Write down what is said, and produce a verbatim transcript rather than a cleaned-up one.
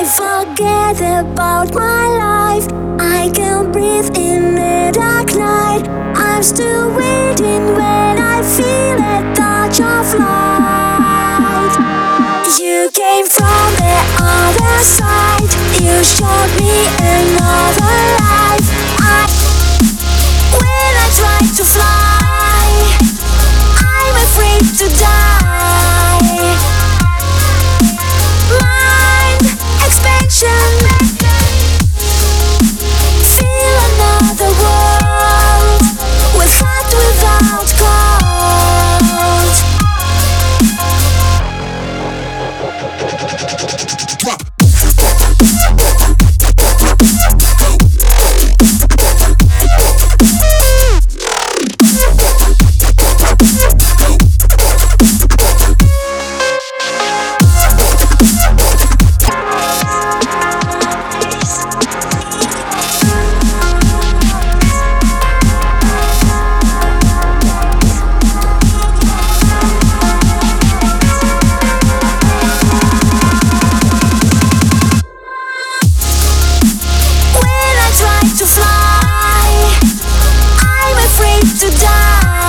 forget about my life. I can breathe in the dark night. I'm still waiting when I feel a touch of light. You came from the other side. You showed me another life. I, when I try to fly, I'm afraid to die. Mind expansion. Feel another world. With hot without cold. To fly, I'm afraid to die.